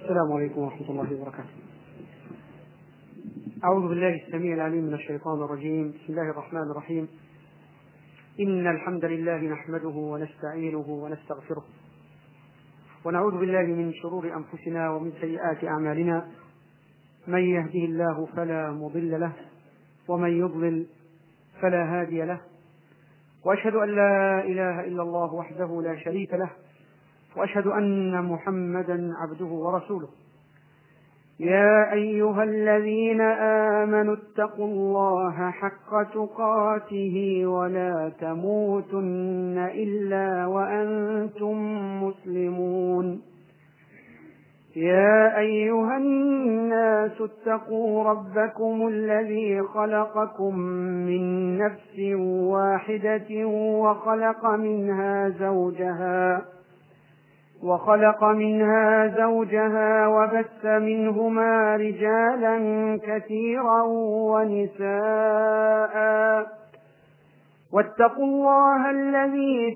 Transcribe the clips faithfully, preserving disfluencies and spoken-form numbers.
السلام عليكم ورحمة الله وبركاته. أعوذ بالله السميع العليم من الشيطان الرجيم. بسم الله الرحمن الرحيم. إن الحمد لله نحمده ونستعينه ونستغفره ونعوذ بالله من شرور أنفسنا ومن سيئات أعمالنا، من يهده الله فلا مضل له ومن يضلل فلا هادي له، وأشهد أن لا إله إلا الله وحده لا شريك له، وأشهد أن محمدا عبده ورسوله. يا أيها الذين آمنوا اتقوا الله حق تقاته ولا تموتن إلا وأنتم مسلمون. يا أيها الناس اتقوا ربكم الذي خلقكم من نفس واحدة وخلق منها زوجها وخلق منها زوجها وبث منهما رجالا كثيرا ونساء، واتقوا الله الذي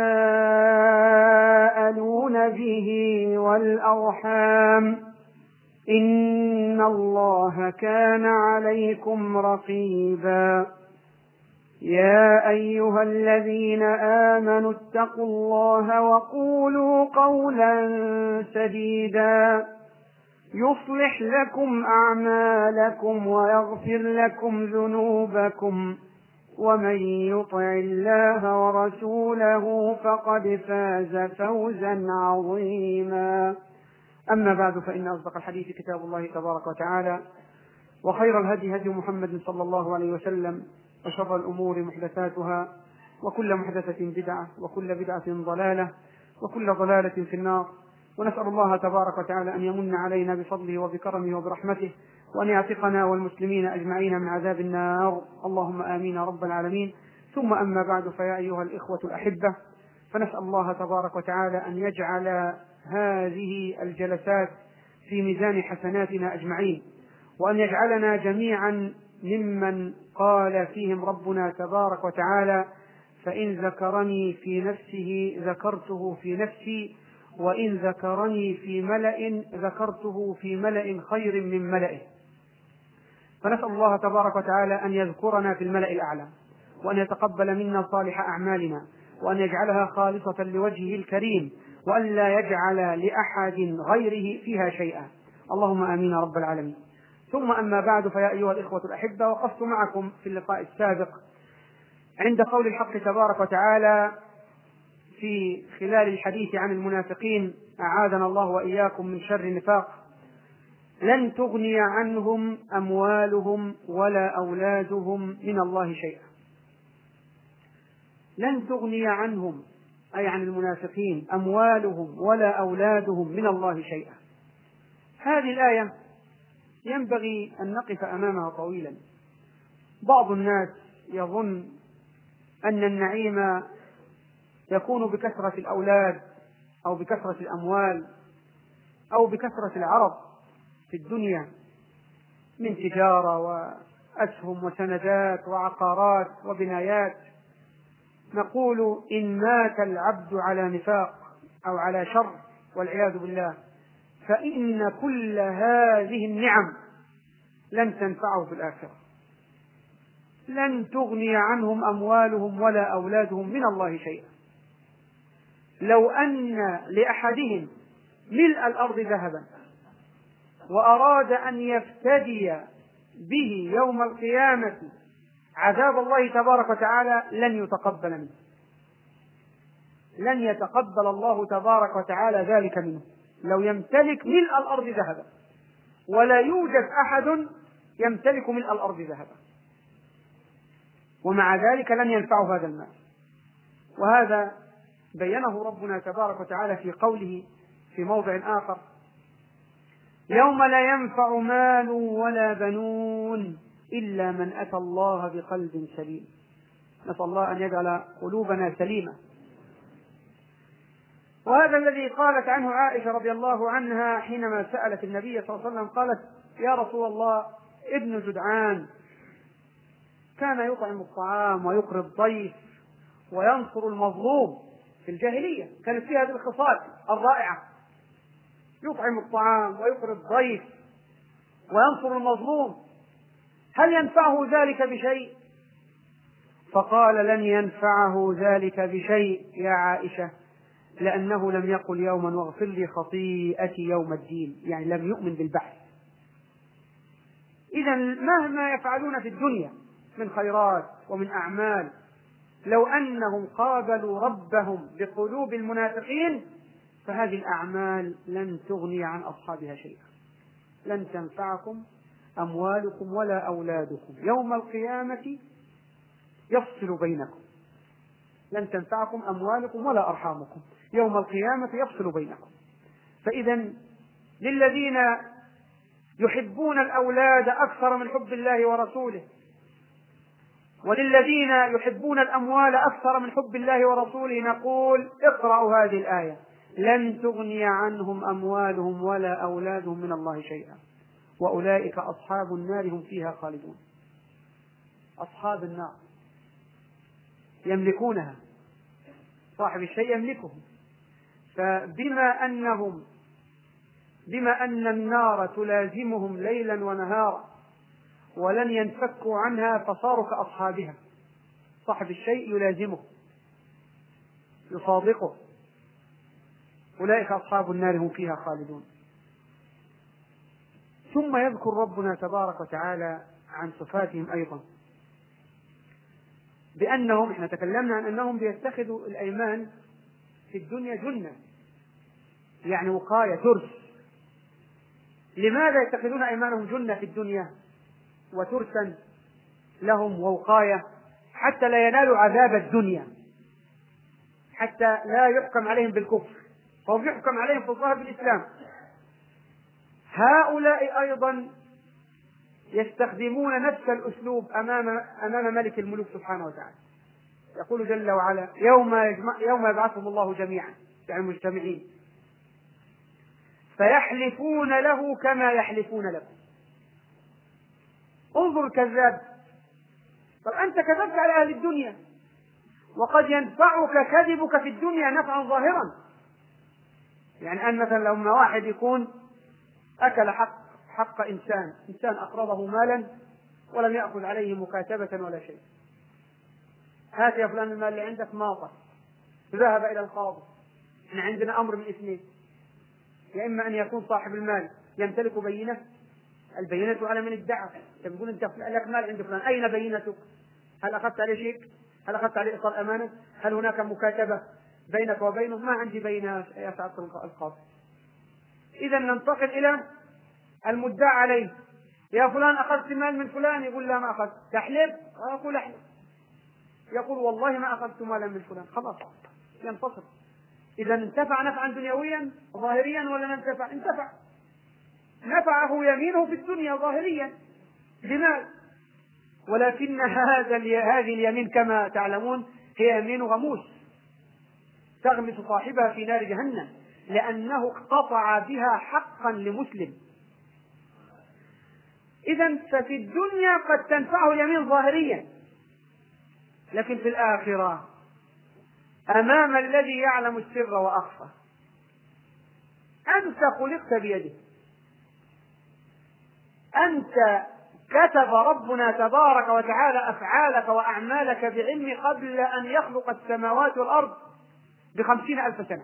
تساءلون به والأرحام، إن الله كان عليكم رقيبا. يا أيها الذين آمنوا اتقوا الله وقولوا قولا سديدا يصلح لكم أعمالكم ويغفر لكم ذنوبكم، ومن يطع الله ورسوله فقد فاز فوزا عظيما. أما بعد، فإن أصدق الحديث كتاب الله تبارك وتعالى، وخير الهدي هدي محمد صلى الله عليه وسلم، وشر الأمور محدثاتها، وكل محدثة بدعة، وكل بدعة ضلالة، وكل ضلالة في النار. ونسأل الله تبارك وتعالى أن يمن علينا بفضله وبكرمه وبرحمته، وأن يعتقنا والمسلمين أجمعين من عذاب النار، اللهم آمين رب العالمين. ثم أما بعد، فيا أيها الإخوة الأحبة، فنسأل الله تبارك وتعالى أن يجعل هذه الجلسات في ميزان حسناتنا أجمعين، وأن يجعلنا جميعا ممن قال فيهم ربنا تبارك وتعالى: فإن ذكرني في نفسه ذكرته في نفسي، وإن ذكرني في ملأ ذكرته في ملأ خير من ملئه. فنسأل الله تبارك وتعالى أن يذكرنا في الملأ الأعلى، وأن يتقبل منا صالح أعمالنا، وأن يجعلها خالصة لوجهه الكريم، وأن لا يجعل لأحد غيره فيها شيئا، اللهم آمين رب العالمين. ثم أما بعد، فيا أيها الإخوة الأحبة، وقفت معكم في اللقاء السابق عند قول الحق تبارك وتعالى في خلال الحديث عن المنافقين، أعاذنا الله وإياكم من شر النفاق: لن تغني عنهم أموالهم ولا أولادهم من الله شيئا. لن تغني عنهم، أي عن المنافقين، أموالهم ولا أولادهم من الله شيئا. هذه الآية ينبغي أن نقف أمامها طويلا. بعض الناس يظن أن النعيم يكون بكثرة الأولاد أو بكثرة الأموال أو بكثرة العرض في الدنيا من تجارة وأسهم وسندات وعقارات وبنايات. نقول: إن مات العبد على نفاق أو على شر والعياذ بالله، فإن كل هذه النعم لن تنفعه في الآخرة. لن تغني عنهم أموالهم ولا أولادهم من الله شيئا. لو أن لأحدهم ملء الأرض ذهبا وأراد أن يفتدي به يوم القيامة عذاب الله تبارك وتعالى لن يتقبل منه، لن يتقبل الله تبارك وتعالى ذلك منه. لو يمتلك ملء الأرض ذهبا، ولا يوجد أحد يمتلك ملء الأرض ذهبا، ومع ذلك لن ينفعه هذا المال. وهذا بينه ربنا تبارك وتعالى في قوله في موضع آخر: يوم لا ينفع مال ولا بنون إلا من أتى الله بقلب سليم. نسأل الله أن يجعل قلوبنا سليمة. وهذا الذي قالت عنه عائشة رضي الله عنها حينما سألت النبي صلى الله عليه وسلم، قالت: يا رسول الله، ابن جدعان كان يطعم الطعام ويقري الضيف وينصر المظلوم في الجاهلية، كانت فيها هذه الخصال الرائعة. يطعم الطعام ويقري الضيف وينصر المظلوم، هل ينفعه ذلك بشيء؟ فقال لن ينفعه ذلك بشيء يا عائشة، لأنه لم يقل يوما واغفر لي خطيئتي يوم الدين، يعني لم يؤمن بالبعث. إذا مهما يفعلون في الدنيا من خيرات ومن أعمال، لو أنهم قابلوا ربهم بقلوب المنافقين فهذه الأعمال لن تغني عن أصحابها شيئا. لن تنفعكم أموالكم ولا أولادكم يوم القيامة يفصل بينكم. لن تنفعكم أموالكم ولا أرحامكم يوم القيامة يفصل بينكم. فإذا للذين يحبون الأولاد أكثر من حب الله ورسوله، وللذين يحبون الأموال أكثر من حب الله ورسوله، نقول اقرأوا هذه الآية: لن تغني عنهم أموالهم ولا أولادهم من الله شيئا وأولئك أصحاب النار هم فيها خالدون. أصحاب النار يملكونها، صاحب الشيء يملكه. فبما أنهم بما أن النار تلازمهم ليلا ونهارا ولن ينفكوا عنها فصاروا كأصحابها، صاحب الشيء يلازمه يصادقه، أولئك أصحاب النار هم فيها خالدون. ثم يذكر ربنا تبارك وتعالى عن صفاتهم أيضا بأنهم، احنا تكلمنا عن أنهم بيتخذوا الأيمان في الدنيا جنة، يعني وقاية ترس. لماذا يتخذون أيمانهم جنة في الدنيا وترسا لهم ووقاية؟ حتى لا ينالوا عذاب الدنيا، حتى لا يحكم عليهم بالكفر، فهم يحكم عليهم في الظاهر بالإسلام. هؤلاء أيضا يستخدمون نفس الأسلوب أمام أمام ملك الملوك سبحانه وتعالى. يقول جل وعلا: يوم يجمع يوم يبعثهم الله جميعا، يعني مجتمعين، فيحلفون له كما يحلفون لكم. انظر الكذاب. طب أنت كذبت على أهل الدنيا، وقد ينفعك كذبك في الدنيا نفعا ظاهرا. يعني أن مثلا لما واحد يكون أكل حق حق إنسان إنسان أقرضه مالا ولم يأخذ عليه مكاتبة ولا شيء، هات يا فلان المال اللي عندك ماطر، ذهب إلى القاضي، إحنا عندنا أمر من اثنين: يا إما أن يكون صاحب المال يمتلك بينة، البينة على من ادعى. تقول أنت لك مال عند فلان، أين بينتك؟ هل أخذت عليه شيك؟ هل أخذت عليه إيصال أمانة؟ هل هناك مكاتبة بينك وبينه؟ ما عندي بينة يا سعادة القاضي. إذا ننتقل إلى المدعى عليه: يا فلان أخذت مال من فلان؟ يقول لا ما أخذت. تحلف؟ أقول أحلف. يقول والله ما أخذت مالا من فلان. خلاص ينفصل. إذا انتفع نفعا دنيويا ظاهريا ولا ما انتفع؟ انتفع. نفعه يمينه في الدنيا ظاهريا بمال، ولكن هذا هذه اليمين كما تعلمون هي يمين غموس تغمس صاحبها في نار جهنم، لأنه اقتطع بها حقا لمسلم. إذن ففي الدنيا قد تنفعه اليمين ظاهريا، لكن في الآخرة أمام الذي يعلم السر وأخفى أنت خلقت بيده، أنت كتب ربنا تبارك وتعالى أفعالك وأعمالك بعلم قبل أن يخلق السماوات والأرض بخمسين ألف سنة،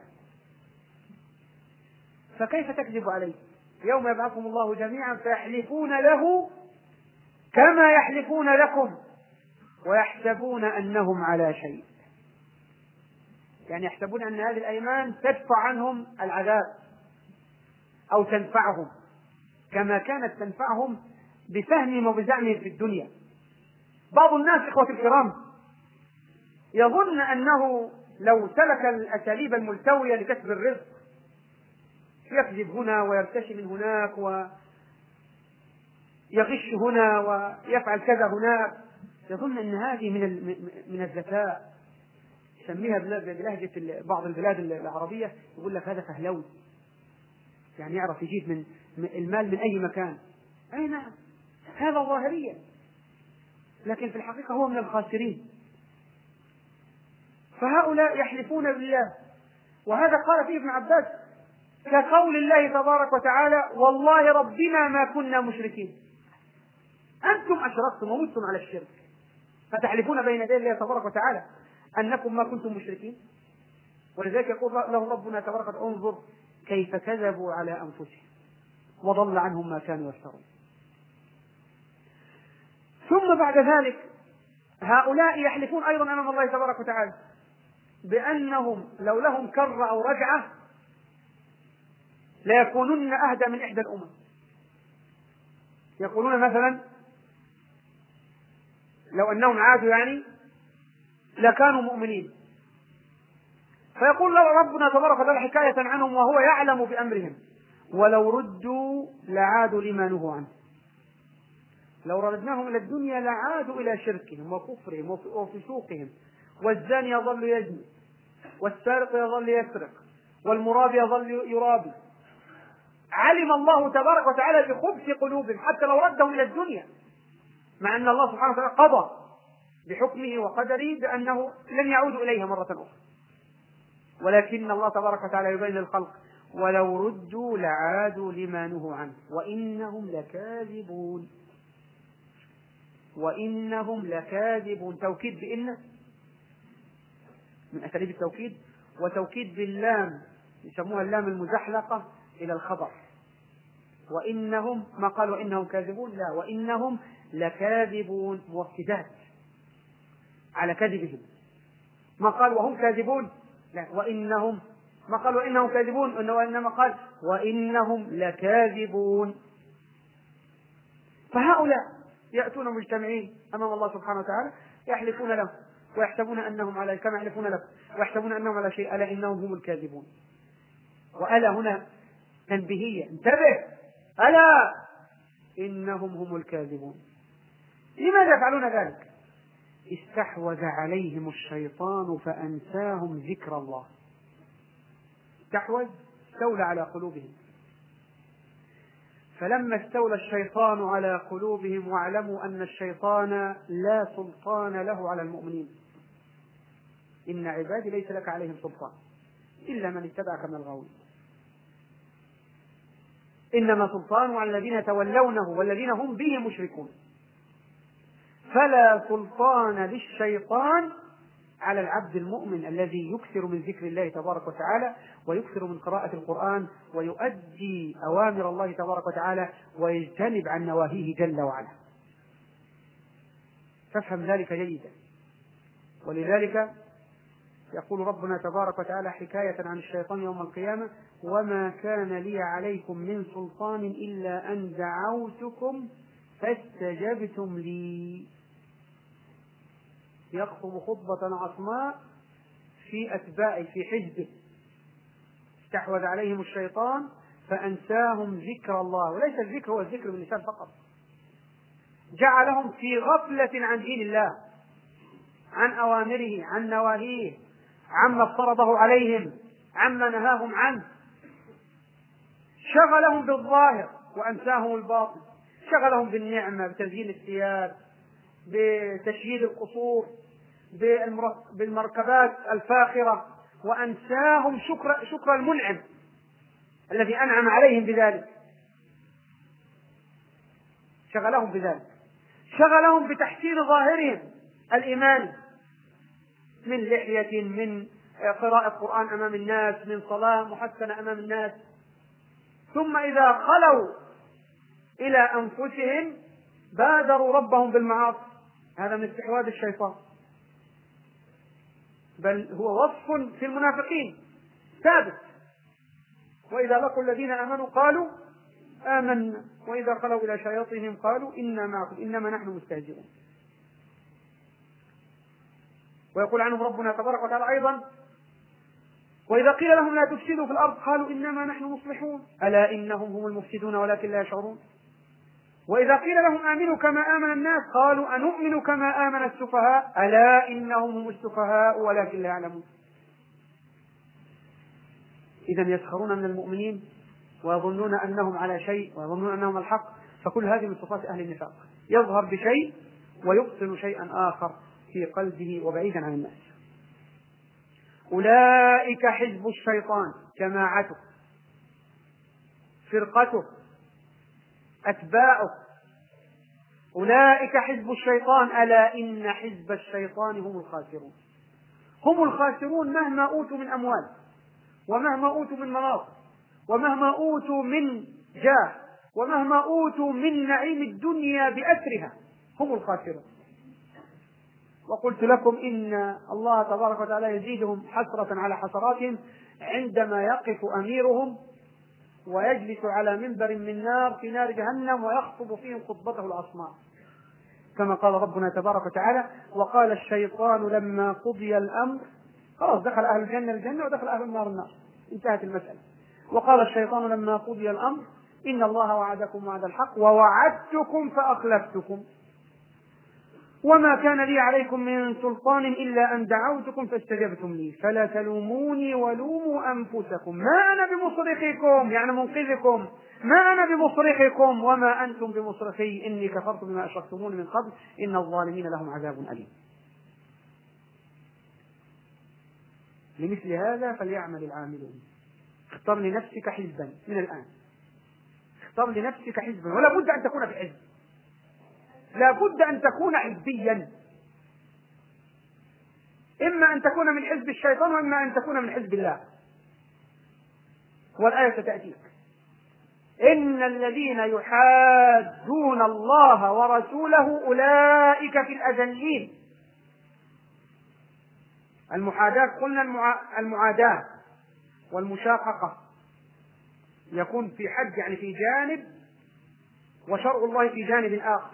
فكيف تكذب عليه؟ يوم يبعثهم الله جميعا فيحلفون له كما يحلفون لكم ويحسبون أنهم على شيء، يعني يحسبون أن هذه الأيمان تدفع عنهم العذاب أو تنفعهم كما كانت تنفعهم بفهمهم وبزعمهم في الدنيا. بعض الناس إخوة الكرام يظن أنه لو سلك الأساليب الملتوية لكسب الرزق، يكذب هنا ويرتشي من هناك ويغش هنا ويفعل كذا هناك، يظن أن هذه من من الذكاء، يسميها بلهجة بعض البلاد العربية، يقول لك هذا فهلوي، يعني يعرف يجيب من المال من أي مكان. أي نعم، هذا ظاهريا، لكن في الحقيقة هو من الخاسرين. فهؤلاء يحلفون بالله، وهذا قال فيه ابن عباس: كقول الله تبارك وتعالى: والله ربنا ما كنا مشركين. أنتم أشركتم ومتم على الشرك فتحلفون بين يدي الله تبارك وتعالى أنكم ما كنتم مشركين. ولذلك يقول له ربنا تبارك وتعالى: انظر كيف كذبوا على أنفسهم وضل عنهم ما كانوا يفترون. ثم بعد ذلك هؤلاء يحلفون أيضا أمام الله تبارك وتعالى بأنهم لو لهم كرة أو رجعة ليكونن أهدى من إحدى الأمم. يقولون مثلا لو أنهم عادوا يعني لكانوا مؤمنين، فيقول له ربنا تبارك وتعالى حكاية عنهم وهو يعلم بأمرهم: ولو ردوا لعادوا لما نهوا عنه. لو ردناهم إلى الدنيا لعادوا إلى شركهم وكفرهم وفسوقهم. والزاني يظل يزني، والسارق يظل يسرق، والمرابي يظل يرابي. علم الله تبارك وتعالى بخبث قلوبهم حتى لو ردهم إلى الدنيا، مع أن الله سبحانه وتعالى قضى بحكمه وقدره بأنه لن يعودوا إليها مرة أخرى، ولكن الله تبارك وتعالى يبين للخلق: ولو ردوا لعادوا لما نهوا عنه وإنهم لكاذبون. وإنهم لكاذبون، توكيد بإن من أساليب التوكيد، وتوكيد باللام يسموها اللام المزحلقة إلى الخبر. وإنهم ما قال وإنهم كاذبون، لا، وإنهم لكاذبون، موكدات على كذبهم. ما قال وهم كاذبون، لا، وإنهم ما قال وإنهم كاذبون، وإنما قال وإنهم لكاذبون. فهؤلاء يأتون مجتمعين أمام الله سبحانه وتعالى يحلفون له ويحسبون أنهم على كما يحلفون له ويحسبون أنهم على شيء، ألا إنهم هم الكاذبون. وألا هنا تنبيهية: انتبه، ألا إنهم هم الكاذبون. لماذا يفعلون ذلك؟ استحوذ عليهم الشيطان فأنساهم ذكر الله. استحوذ، استولى على قلوبهم. فلما استولى الشيطان على قلوبهم واعلموا أن الشيطان لا سلطان له على المؤمنين، إن عبادي ليس لك عليهم سلطان إلا من اتبعك من الغاوين، إنما سلطانه على الذين تولونه والذين هم به مشركون. فلا سلطان للشيطان على العبد المؤمن الذي يكثر من ذكر الله تبارك وتعالى ويكثر من قراءة القرآن ويؤدي أوامر الله تبارك وتعالى ويجتنب عن نواهيه جل وعلا. فافهم ذلك جيدا. ولذلك يقول ربنا تبارك وتعالى حكاية عن الشيطان يوم القيامة: وما كان لي عليكم من سلطان إلا أن دعوتكم فاستجبتم لي. يخطب خطبة عصماء في أتباعه في حزبه. استحوذ عليهم الشيطان فأنساهم ذكر الله، وليس الذكر هو الذكر باللسان فقط، جعلهم في غفلة عن دين الله، عن أوامره، عن نواهيه، عما افترضه عليهم، عما نهاهم عنه. شغلهم بالظاهر وأنساهم الباطن، شغلهم بالنعمة، بتزيين الثياب، بتشييد القصور، بالمركبات الفاخرة، وأنساهم شكر, شكر المنعم الذي أنعم عليهم بذلك. شغلهم بذلك، شغلهم بتحسين ظاهرهم الإيمان، من لحية، من قراءة قرآن أمام الناس، من صلاة محسنة أمام الناس. ثم إذا خلوا إلى أنفسهم بادروا ربهم بالمعاصي. هذا من استحواذ الشيطان، بل هو وصف في المنافقين ثابت: وإذا لقوا الذين آمنوا قالوا آمنا وإذا خلوا إلى شياطينهم قالوا إنا معكم إنما نحن مستهزئون. ويقول عنهم ربنا تبارك وتعالى أيضا: وإذا قيل لهم لا تفسدوا في الأرض قالوا إنما نحن مصلحون ألا إنهم هم المفسدون ولكن لا يشعرون. وإذا قيل لهم آمنوا كما آمن الناس قالوا أنؤمن كما آمن السفهاء ألا إنهم هم السفهاء ولكن لا يعلمون. إذا يسخرون من المؤمنين ويظنون أنهم على شيء ويظنون أنهم الحق. فكل هذه من صفات أهل النفاق، يظهر بشيء ويبطن شيئا آخر في قلبه وبعيدا عن الناس. أولئك حزب الشيطان، جماعته. فرقته أتباعه، أولئك حزب الشيطان ألا إن حزب الشيطان هم الخاسرون. هم الخاسرون مهما أوتوا من أموال، ومهما أوتوا من مناصب، ومهما أوتوا من جاه، ومهما أوتوا من نعيم الدنيا بأسرها، هم الخاسرون. وقلت لكم إن الله تبارك وتعالى يزيدهم حسرة على حسراتهم عندما يقف أميرهم ويجلس على منبر من نار في نار جهنم ويخطب فيهم خطبته الأصماء، كما قال ربنا تبارك وتعالى: وقال الشيطان لما قضي الأمر، خلاص دخل أهل الجنة الجنة ودخل أهل النار النار، انتهت المسألة. وقال الشيطان لما قضي الأمر إن الله وعدكم وعد الحق ووعدتكم فأخلفتكم وما كان لي عليكم من سلطان إلا أن دعوتكم فاستجبتم لي فلا تلوموني ولوموا أنفسكم ما أنا بمصرخكم، يعني منقذكم، ما أنا بمصرخكم وما أنتم بمصرخي إني كفرت بما أشركتمون من قبل إن الظالمين لهم عذاب أليم. لمثل هذا فليعمل العاملون. اختر لنفسك حزبا من الآن، اختر لنفسك حزبا، ولا بد أن تكون في حزب، لا بد أن تكون حزبيا، إما أن تكون من حزب الشيطان وإما أن تكون من حزب الله. والآية ستأتيك: إن الذين يحادون الله ورسوله أولئك في الأذلين. المحاداة قلنا المعاداة والمشاققة يكون في حد، يعني في جانب، وشرع الله في جانب آخر،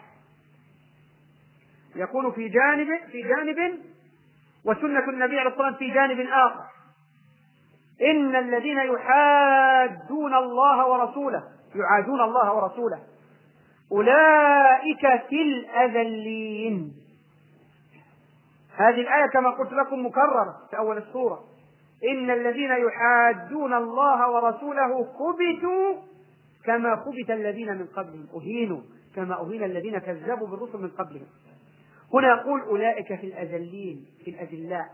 يكون في جانب في جانب وسنة النبي عليه الصلاة والسلام في جانب آخر. إن الذين يحادون الله ورسوله، يعادون الله ورسوله، أولئك في الأذلين. هذه الآية كما قلت لكم مكررة في أول السورة: إن الذين يحادون الله ورسوله كبتوا كما كبت الذين من قبلهم، أهينوا كما أهين الذين كذبوا بالرسل من قبلهم. هنا يقول أولئك في الأذلين، في الأذلاء.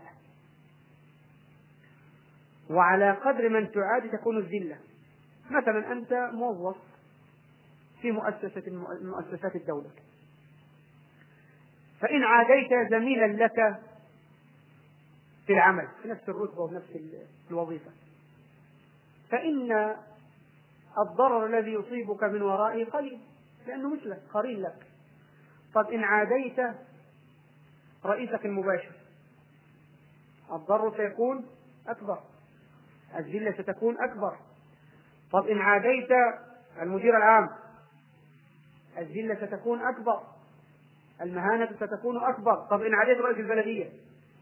وعلى قدر من تعادي تكون الذلة. مثلا أنت موظف في مؤسسة من مؤسسات الدولة، فإن عاديت زميلا لك في العمل في نفس الرتبة ونفس الوظيفة، فإن الضرر الذي يصيبك من ورائه قليل لأنه مثلك قرين لك. طب إن عاديت رئيسك المباشر الضرر سيكون أكبر، الذلة ستكون أكبر. طب إن عاديت المدير العام الذلة ستكون أكبر، المهانة ستكون أكبر. طب إن عاديت رئيس البلدية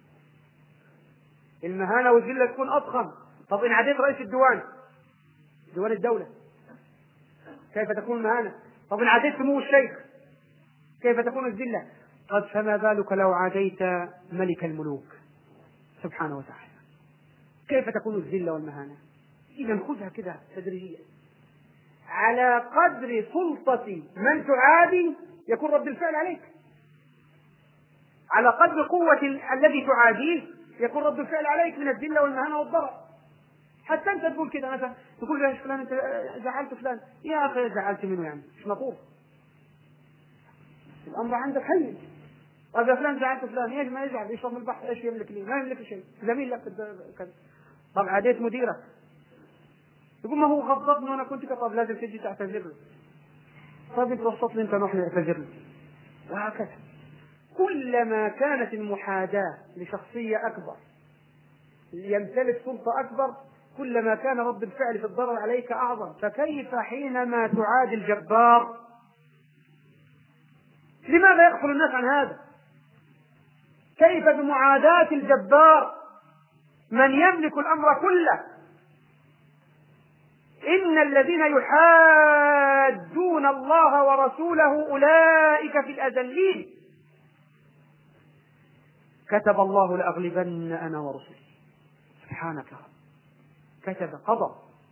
المهانة والذلة تكون أضخم. طب إن عاديت رئيس الديوان، ديوان الدولة، كيف تكون المهانة؟ طب إن عاديت سمو الشيخ كيف تكون الذلة؟ قد فما بالك لو عاديت ملك الملوك سبحانه وتعالى، كيف تكون الذلة والمهانة؟ إذا خذها كده تدريجيا، على قدر سلطة من تعادي يكون رد الفعل عليك، على قدر قوة الذي تعاديه يكون رد الفعل عليك من الذلة والمهانة والضرر. حتى أنت تقول كده مثلا، تقول يا فلان أنت زعلت فلان، يا أخي زعلت منه يعني مش مطور، الأمر عندك حي. طيب يا فلان زعلت فلان، ايش ما يزعل، يشرب من البحر، ايش يملك لي؟ ما يملك شيء، زميل لك كذا. طب عاديت مديرك يقول ما هو غضبني وانا كنت كطب لازم تجي تعتذر له. طب انت وسط لي انت نروح نعتذر له. وهكذا كلما كانت المحاداة لشخصية أكبر يمتلك سلطة أكبر كلما كان رد الفعل في الضرر عليك أعظم. فكيف حينما تعادي الجبار؟ لماذا يغفل الناس عن هذا؟ كيف بمعاداة الجبار من يملك الأمر كله؟ إن الذين يحادون الله ورسوله أولئك في الأذلين. كتب الله لأغلبن أنا ورسلي. سبحانك يا رب، كتب، قضى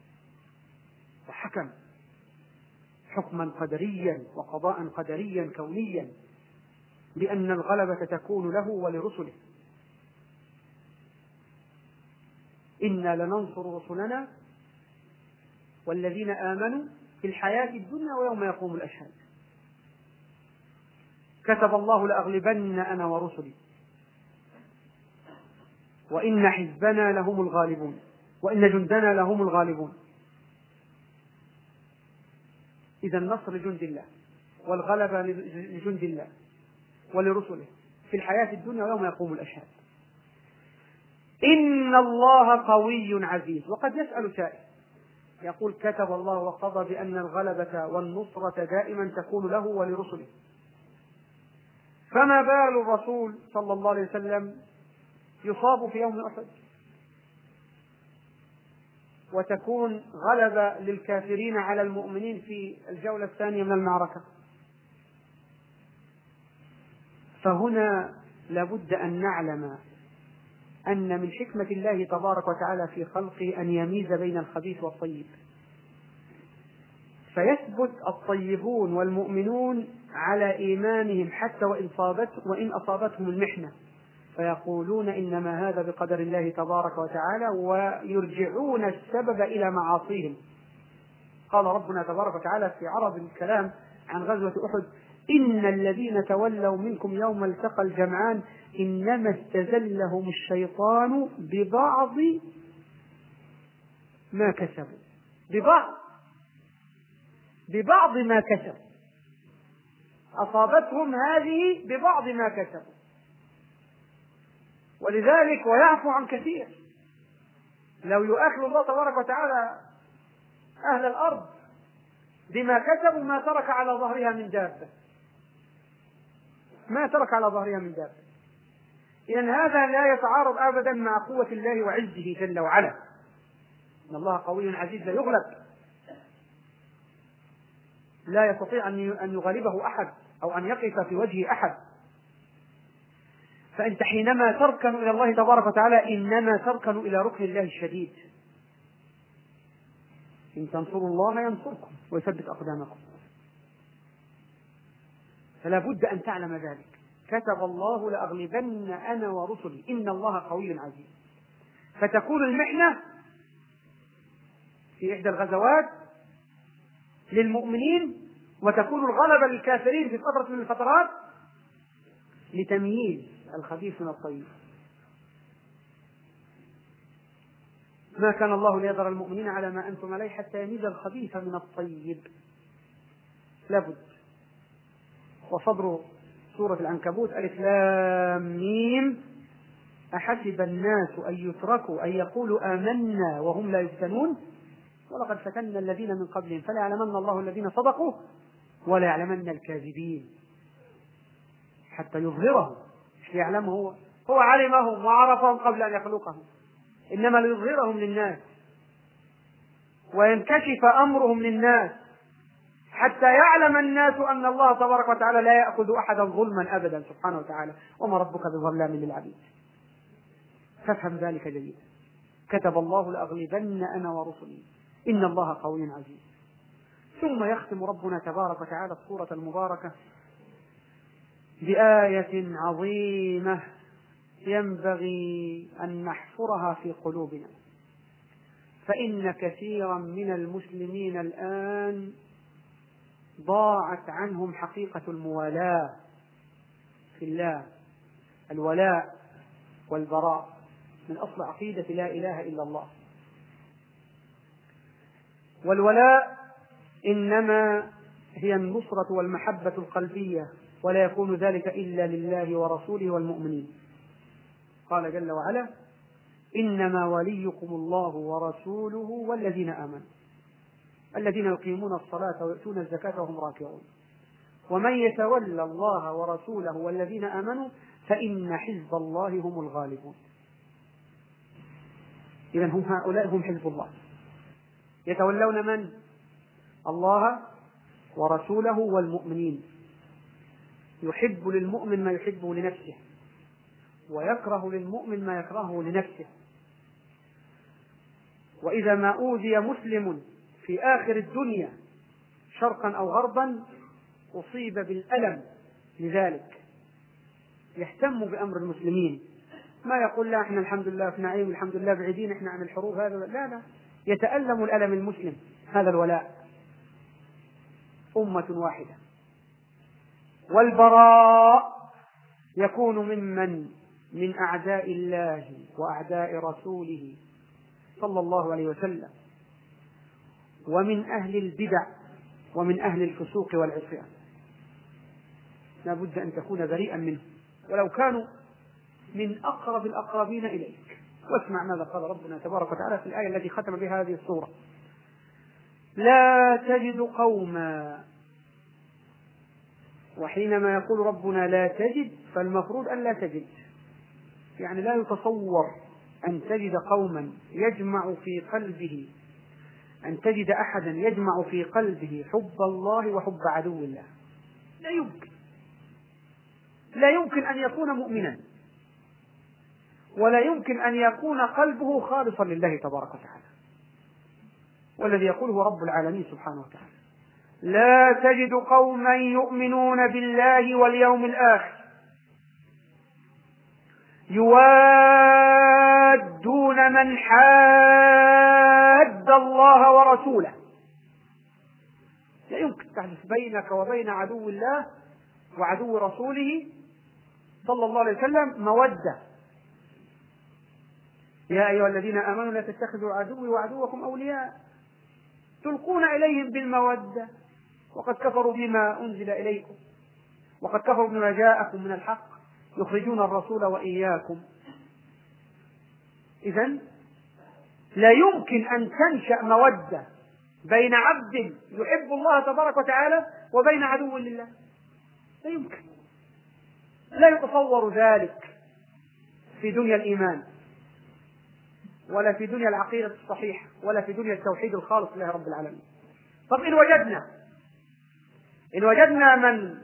وحكم حكما قدريا وقضاء قدريا كونيا بأن الغلبة تكون له ولرسله. إنا لننصر رسلنا والذين آمنوا في الحياة الدنيا ويوم يقوم الأشهاد. كتب الله لأغلبن أنا ورسلي وإن حزبنا لهم الغالبون وإن جندنا لهم الغالبون. إذا النصر جند الله والغلبة لجند الله ولرسله في الحياة الدنيا ويوم يقوم الأشهاد. إن الله قوي عزيز. وقد يسأل سائل يقول كتب الله وقضى بأن الغلبة والنصرة دائما تكون له ولرسله، فما بال الرسول صلى الله عليه وسلم يصاب في يوم أحد وتكون غلبة للكافرين على المؤمنين في الجولة الثانية من المعركة؟ فهنا لابد أن نعلم أن من حكمة الله تبارك وتعالى في خلقه أن يميز بين الخبيث والطيب، فيثبت الطيبون والمؤمنون على إيمانهم حتى وإن أصابت وإن أصابتهم المحنة، فيقولون إنما هذا بقدر الله تبارك وتعالى، ويرجعون السبب إلى معاصيهم. قال ربنا تبارك وتعالى في عرض الكلام عن غزوة أحد: إن الذين تولوا منكم يوم التقى الجمعان إنما استزلهم الشيطان ببعض ما كسبوا. ببعض ببعض ما كسبوا، أصابتهم هذه ببعض ما كسبوا، ولذلك ويعفو عن كثير. لو يؤاخذ الله تبارك وتعالى أهل الأرض بما كسبوا ما ترك على ظهرها من دابة، ما ترك على ظهرها من دابة. إذن هذا لا يتعارض أبدا مع قوة الله وعزه جل وعلا. إن الله قوي عزيز لا يغلب، لا يستطيع أن يغلبه أحد أو أن يقف في وجه أحد. فأنت حينما تركن إلى الله تبارك وتعالى إنما تركن إلى ركن الله الشديد. إن تنصروا الله ينصركم ويثبت أقدامكم. فلا بد أن تعلم ذلك. كتب الله لأغلبن أنا ورسلي إن الله قوي عزيز. فتكون المحنة في إحدى الغزوات للمؤمنين وتكون الغلبة للكافرين في فترة من الفترات لتمييز الخبيث من الطيب. ما كان الله ليذر المؤمنين على ما أنتم عليه حتى يميز الخبيث من الطيب. لابد. وصدر سورة العنكبوت: ألف لام ميم أحسب الناس أن يتركوا أن يقولوا آمنا وهم لا يفتنون ولقد فتنا الذين من قبلهم فليعلمن الله الذين صدقوا وليعلمن الكاذبين. حتى يظهرهم، مش ليعلمه هو هو علمهم وعرفهم قبل أن يخلقهم، إنما ليظهرهم للناس وينكشف أمرهم للناس حتى يعلم الناس أن الله تبارك وتعالى لا يأخذ أحدا ظلما أبدا سبحانه وتعالى، وما ربك بظلام للعبيد. فافهم ذلك جيدا. كتب الله لأغلبن أنا ورسلي إن الله قوي عزيز. ثم يختم ربنا تبارك وتعالى السورة المباركة بآية عظيمة ينبغي أن نحفرها في قلوبنا، فإن كثيرا من المسلمين الآن ضاعت عنهم حقيقة الموالاة في الله، الولاء والبراء من أصل عقيدة لا إله إلا الله. والولاء إنما هي النصرة والمحبة القلبية، ولا يكون ذلك إلا لله ورسوله والمؤمنين. قال جل وعلا: إنما وليكم الله ورسوله والذين آمنوا الذين يقيمون الصلاة ويؤتون الزكاة وهم راكعون ومن يتولى الله ورسوله والذين آمنوا فإن حزب الله هم الغالبون. إذن هم هؤلاء هم حزب الله، يتولون من؟ الله ورسوله والمؤمنين. يحب للمؤمن ما يحبه لنفسه ويكره للمؤمن ما يكرهه لنفسه. وإذا ما أوذي مسلم في آخر الدنيا شرقا أو غربا أصيب بالألم لذلك، يهتم بأمر المسلمين، ما يقول لا احنا الحمد لله في نعيم الحمد لله بعيدين احنا عن الحروب، هذا لا لا، يتألم الألم المسلم. هذا الولاء. أمة واحدة، والبراء يكون ممن من أعداء الله وأعداء رسوله صلى الله عليه وسلم، ومن أهل البدع ومن أهل الفسوق والعصيان، لا بد أن تكون بريئا منه ولو كانوا من أقرب الأقربين إليك. واسمع ماذا قال ربنا تبارك وتعالى في الآية التي ختم بها هذه السورة: لا تجد قوما. وحينما يقول ربنا لا تجد فالمفروض أن لا تجد، يعني لا يتصور أن تجد قوما يجمع في قلبه أن تجد أحدا يجمع في قلبه حب الله وحب عدو الله. لا يمكن لا يمكن أن يكون مؤمنا، ولا يمكن أن يكون قلبه خالصا لله تبارك وتعالى، والذي يقول هو رب العالمين سبحانه وتعالى: لا تجد قوما يؤمنون بالله واليوم الآخر يوادون من حاد الله ورسوله. لا يمكن تحدث بينك وبين عدو الله وعدو رسوله صلى الله عليه وسلم مودة. يا أيها الذين آمنوا لا تتخذوا عدوي وعدوكم أولياء تلقون إليهم بالمودة وقد كفروا بما أنزل إليكم وقد كفروا بما جاءكم من الحق يخرجون الرسول وإياكم. إذن لا يمكن أن تنشأ مودة بين عبد يحب الله تبارك وتعالى وبين عدو لله. لا يمكن، لا يتصور ذلك في دنيا الإيمان ولا في دنيا العقيدة الصحيحة ولا في دنيا التوحيد الخالص لله رب العالمين. طب إن وجدنا إن وجدنا من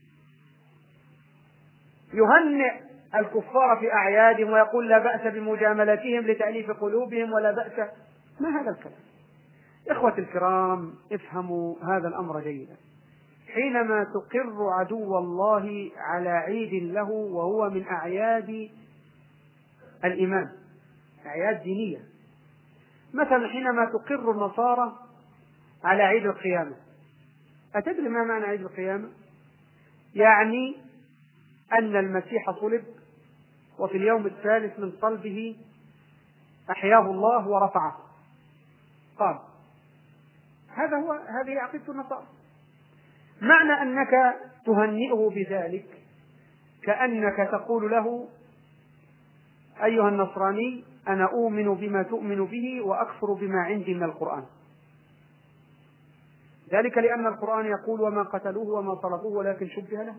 يهنئ الكفار في أعيادهم ويقول لا بأس بمجاملتهم لتأليف قلوبهم ولا بأس، ما هذا الكلام؟ إخوة الكرام، افهموا هذا الأمر جيدا. حينما تقر عدو الله على عيد له وهو من أعياد الإيمان، أعياد دينية، مثلا حينما تقر النصارى على عيد القيامة، أتدري ما معنى عيد القيامة؟ يعني أن المسيح صلب وفي اليوم الثالث من صلبه أحياه الله ورفعه قام. هذا هو هذه عقيدة النصارى. معنى أنك تهنئه بذلك كأنك تقول له: أيها النصراني، أنا أؤمن بما تؤمن به وأكفر بما عندي من القرآن. ذلك لأن القرآن يقول: وما قتلوه وما صلبوه ولكن شبه له.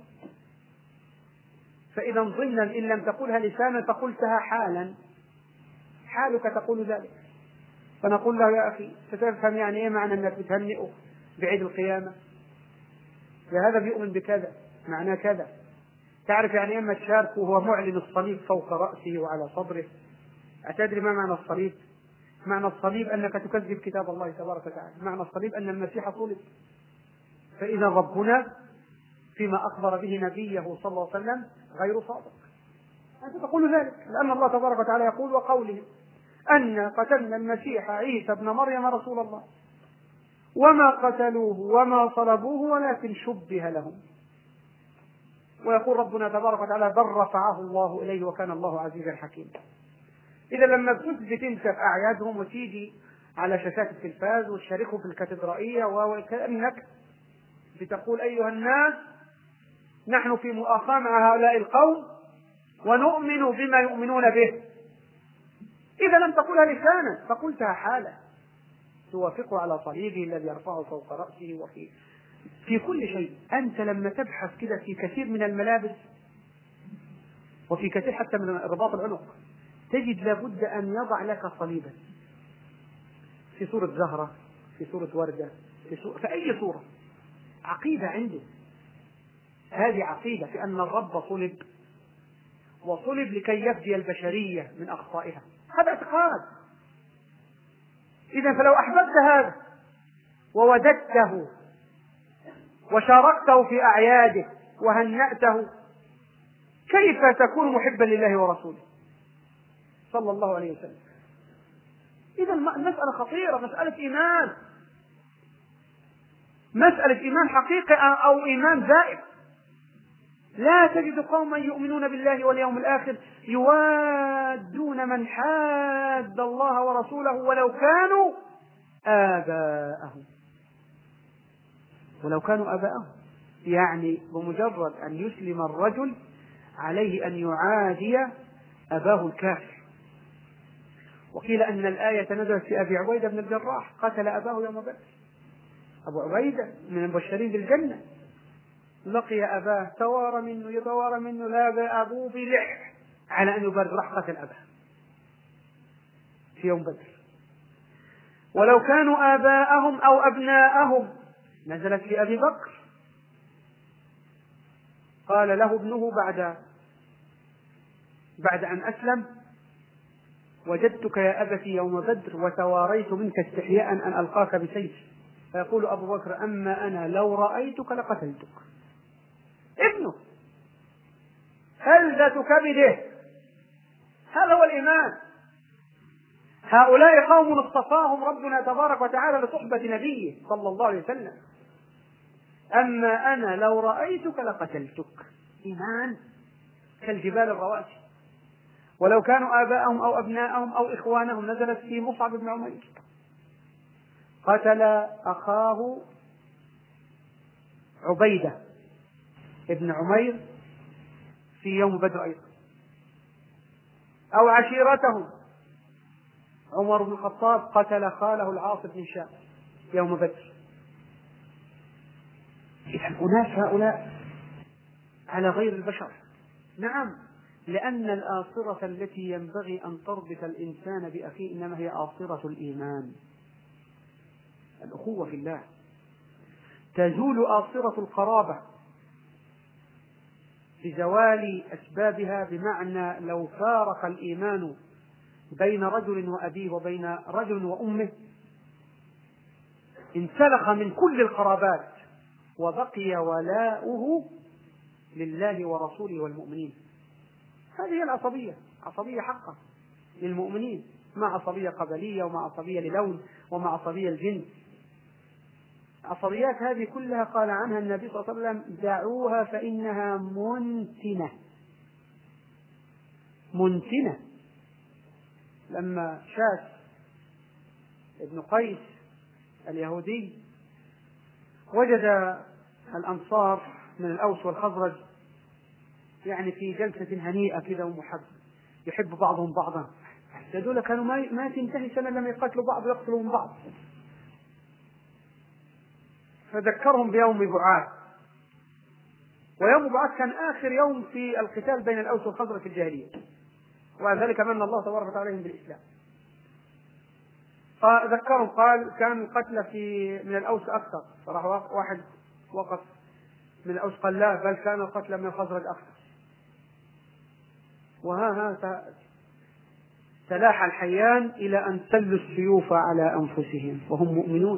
فإذا ضمنا إن لم تقولها لسانا فقلتها حالا، حالك تقول ذلك، فنقول له: يا أخي، ستفهم يعني إيه معنى أنك بتهنئه بعيد القيامة؟ يا هذا بيؤمن بكذا، معناه كذا. تعرف يعني إيه تشاركه وهو معلن الصليب فوق رأسه وعلى صدره؟ أتدري ما معنى الصليب؟ معنى الصليب أنك تكذب كتاب الله تبارك وتعالى، معنى الصليب أن المسيح صلب. فإذا ربنا فيما أخبر به نبيه صلى الله عليه وسلم غير صادق. أنت تقول ذلك لأن الله تبارك وتعالى يقول: وقوله أن قتلنا المسيح عيسى ابن مريم رسول الله وما قتلوه وما صلبوه ولكن شبه لهم. ويقول ربنا تبارك وتعالى: بل رفعه الله إليه وكان الله عزيزا حكيما. إذا لما تثبت أنت في أعيادهم وتيجي على شاشات التلفاز وتشاركهم في الكاتدرائية وكأنك بتقول: أيها الناس، نحن في مؤاخاة مع هؤلاء القوم ونؤمن بما يؤمنون به. إذا لم تقولها لسانا فقلتها حالا، توافقه على صليبه الذي يرفعه فوق رأسه وفي في كل شيء. أنت لما تبحث كده في كثير من الملابس وفي كثير حتى من رباط العنق تجد لابد أن يضع لك صليبا في صورة زهرة، في صورة وردة، في, صورة في أي صورة. عقيدة عنده، هذه عقيدة في أن الرب صلب، وصلب لكي يفدي البشرية من أخطائها. هذا اعتقاد. إذا فلو أحببت هذا ووددته وشاركته في أعياده وهنأته، كيف تكون محبا لله ورسوله صلى الله عليه وسلم؟ إذا المسألة خطيرة، مسألة إيمان، مسألة إيمان حقيقي أو إيمان زائف. لا تجد قوما يؤمنون بالله واليوم الآخر يوادون من حاد الله ورسوله ولو كانوا آباءهم ولو كانوا آباءهم يعني بمجرد أن يسلم الرجل عليه أن يعادي أباه الكافر. وقيل أن الآية نزلت في أبي عبيدة بن الجراح قتل أباه يوم بدر. أبو عبيدة من المبشرين بالجنة لقي أباه توارى منه يتوارى منه لا أبوه بلح على أن يبرد راح قتل أباه في يوم بدر. ولو كانوا آباءهم أو أبناءهم نزلت في أبي بكر قال له ابنه بعد بعد أن أسلم وجدتك يا أبتي يوم بدر وتواريت منك استحياء أن ألقاك بسيفي. فيقول أبو بكر أما أنا لو رأيتك لقتلتك. ابنه هلذة كبده. هذا هو الإيمان. هؤلاء قوم اصطفاهم ربنا تبارك وتعالى لصحبة نبيه صلى الله عليه وسلم. أما أنا لو رأيتك لقتلتك. إيمان كالجبال الرواسي. ولو كانوا آباءهم أو أبناءهم أو إخوانهم نزلت في مصعب بن عمير قتل أخاه عبيدة ابن عمير في يوم بدر أيضا. أو عشيرتهم عمر بن الخطاب قتل خاله العاص بن هشام يوم بدر. إذا أناس هؤلاء على غير البشر. نعم لأن الآصرة التي ينبغي أن تربط الإنسان بأخيه إنما هي آصرة الإيمان الأخوة في الله. تزول آصرة القرابة بزوال أسبابها بمعنى لو فارق الإيمان بين رجل وأبيه وبين رجل وأمه انسلخ من كل القرابات وبقي ولاؤه لله ورسوله والمؤمنين. هذه العصبية عصبية حقا للمؤمنين مع عصبية قبلية ومع عصبية للون ومع عصبية الجنس. عصبيات هذه كلها قال عنها النبي صلى الله عليه وسلم دعوها فإنها منتنة منتنة. لما شاف ابن قيس اليهودي وجد الأنصار من الأوس والخزرج يعني في جلسة هنيئة كذا ومحب يحب بعضهم بعضا. هذول كانوا ما ما تنتهي سنة لما يقاتلوا بعض ويقتلوا من بعض. فذكرهم بيوم بعاث. ويوم بعاث كان آخر يوم في القتال بين الأوس والخزرج في الجاهلية وذلك من الله تبارك وتعالى عليهم بالإسلام. فذكرهم قال كان القتل في من الأوس أكثر. فراح واحد وقف من الأوس قال لا بل كان القتل من الخزرج أكثر. وها ها تلاحى الحيان إلى أن سلوا السيوف على أنفسهم وهم مؤمنون.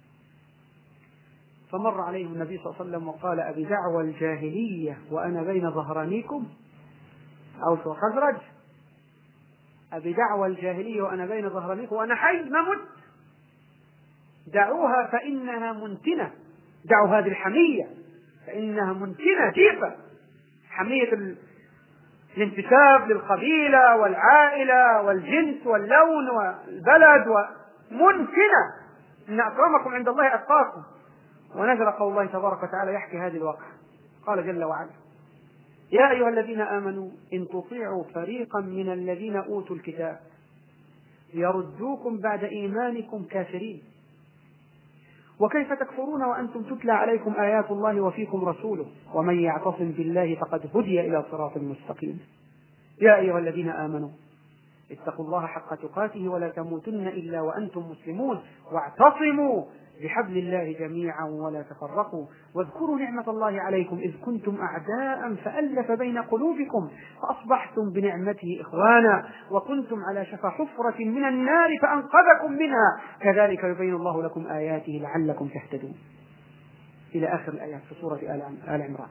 فمر عليهم النبي صلى الله عليه وسلم وقال أبي دعوى الجاهلية وأنا بين ظهرانيكم أوس وخزرج. أبي دعوى الجاهلية وأنا بين ظهرانيكم وأنا حي ما مت. دعوها فإنها منتنة. دعوا هذه الحمية فإنها منتنة كيف حمية الانتساب للقبيلة والعائلة والجنس واللون والبلد ومنتنة إن أكرمكم عند الله أتقاكم. ونزل قول الله تبارك وتعالى يحكي هذه الواقعة قال جل وعلا يا أيها الذين آمنوا إن تطيعوا فريقا من الذين أوتوا الكتاب يردوكم بعد إيمانكم كافرين وكيف تكفرون وأنتم تتلى عليكم آيات الله وفيكم رسوله ومن يعتصم بالله فقد هدي إلى صراط مستقيم. يا أيها الذين آمنوا اتقوا الله حق تقاته ولا تموتن إلا وأنتم مسلمون واعتصموا بحبل الله جميعا ولا تفرقوا واذكروا نعمة الله عليكم إذ كنتم أعداء فألف بين قلوبكم فأصبحتم بنعمته إخوانا وكنتم على شفا حفرة من النار فأنقذكم منها كذلك يبين الله لكم آياته لعلكم تهتدون إلى آخر الآيات في سورة آل عمران.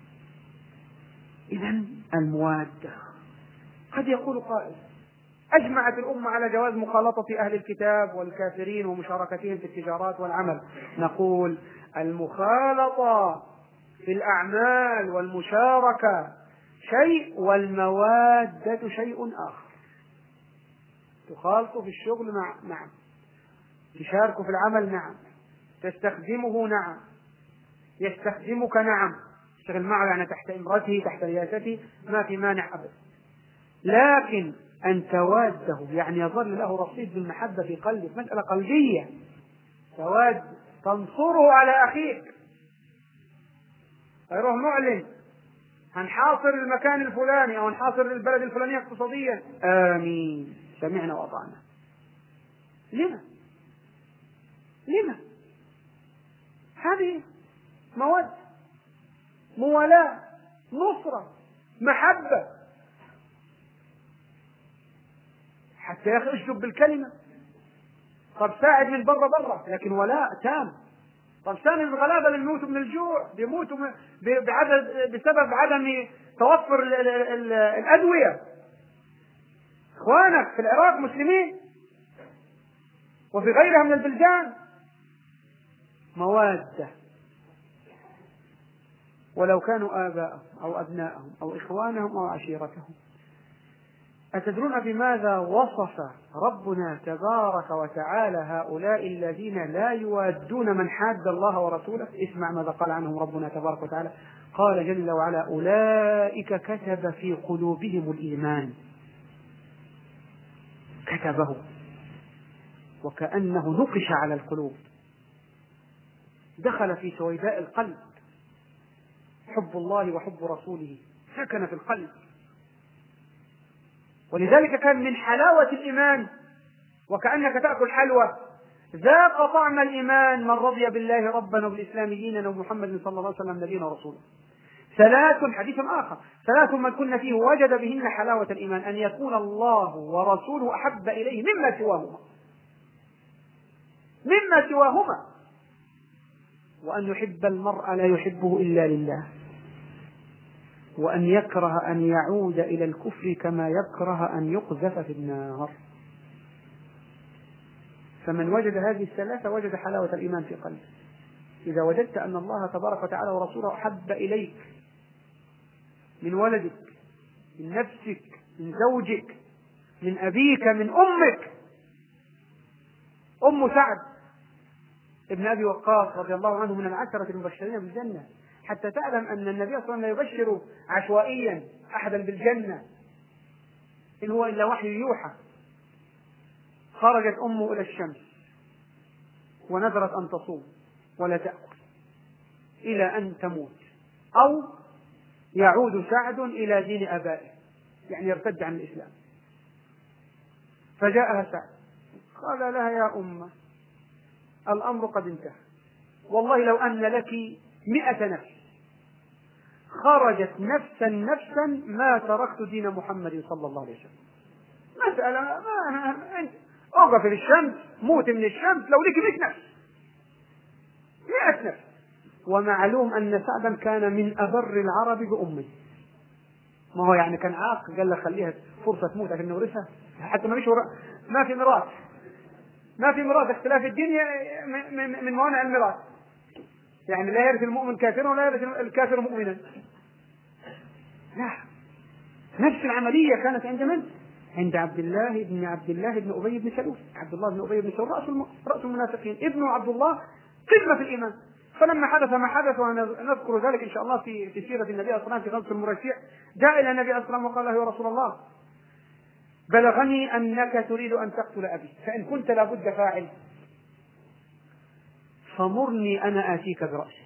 إذن الموادة. قد يقول قائل أجمعت الأمة على جواز مخالطة أهل الكتاب والكافرين ومشاركتهم في التجارات والعمل. نقول المخالطة في الأعمال والمشاركة شيء، والموادة شيء آخر. تخالطوا في الشغل، مع نعم. تشاركوا في العمل، نعم. تستخدمه، نعم. يستخدمك، نعم. تشتغل معه يعني تحت إمرته، تحت رياسته، ما في مانع أبدا. لكن أن تواده يعني يظل له رصيد بالمحبة في قلبك، مسألة قلبية. تواد تنصره على أخيك، يروح معلن هنحاصر المكان الفلاني أو هنحاصر البلد الفلانية اقتصاديا، آمين، سمعنا وأطعنا. لما؟ لما؟ هذه مواد، موالاة، نصرة، محبة. حتى يا أخي اشجب بالكلمة. طب ساعد من برا برا، لكن ولاء تام. طب سامي الغلابة اللي بيموتوا من الجوع، بيموتوا بعدد بسبب عدم توفر ال ال ال الأدوية. إخوانك في العراق مسلمين وفي غيرها من البلدان. موادة، ولو كانوا آباءهم أو أبناءهم أو إخوانهم أو عشيرتهم. أتدرون بماذا وصف ربنا تبارك وتعالى هؤلاء الذين لا يوادون من حاد الله ورسوله؟ اسمع ماذا قال عنهم ربنا تبارك وتعالى. قال جل وعلا: أولئك كتب في قلوبهم الإيمان. كتبه وكأنه نقش على القلوب، دخل في سويداء القلب. حب الله وحب رسوله سكن في القلب، ولذلك كان من حلاوة الإيمان وكأنك تأكل حلوى. ذاق طعم الإيمان من رضي بالله ربنا وبالإسلام دينا ومحمد صلى الله عليه وسلم نبينا ورسوله. ثلاث، حديث آخر: ثلاث من كن فيه وجد بهن حلاوة الإيمان: أن يكون الله ورسوله أحب إليه مما سواهما، مما سواهما، وأن يحب المرء لا يحبه إلا لله، وأن يكره أن يعود إلى الكفر كما يكره أن يقذف في النار. فمن وجد هذه الثلاثة وجد حلاوة الإيمان في قلبه. إذا وجدت أن الله تبارك وتعالى ورسوله أحب إليك من ولدك، من نفسك، من زوجك، من أبيك، من أمك. أم سعد ابن أبي وقاص رضي الله عنه من العشرة المبشرين بالجنة، حتى تعلم أن النبي صلى الله عليه وسلم لا يبشر عشوائيا أحدا بالجنة، إن هو إلا وحي يوحى. خرجت أمه إلى الشمس ونذرت أن تصوم ولا تأكل إلى أن تموت، أو يعود سعد إلى دين آبائه، يعني يرتد عن الإسلام. فجاءها سعد قال لها: يا أمة، الأمر قد انتهى، والله لو أن لك مئة نفس خرجت نفسا نفسا ما تركت دين محمد صلى الله عليه وسلم. مسألة ما أوقف في الشمس، موت من الشمس، لو لك مئة نفس، مئة نفس. ومعلوم أن سعدا كان من أبر العرب بأمه، ما هو يعني كان عاق، قال له خليها فرصة تموت عشان نورثها، حتى ما فيش ما في ميراث، ما في ميراث. اختلاف الدنيا من موانع الميراث، يعني لا يرث المؤمن كافرا ولا يرث الكافر مؤمنا. لا، نفس العملية كانت عند من؟ عند عبد الله بن عبد الله بن أبي بن سلول. عبد الله بن أبي بن سلول رأس رأس المنافقين، ابنه عبد الله قمة في الإيمان. فلما حدث ما حدث، ونذكر ذلك إن شاء الله في في سيرة النبي صلى الله عليه وسلم في غزوة المريسيع، جاء إلى النبي صلى الله عليه وسلم وقال له: يا رسول الله، بلغني أنك تريد أن تقتل أبي، فإن كنت لابد فاعل فمرني أنا آتيك برأسه.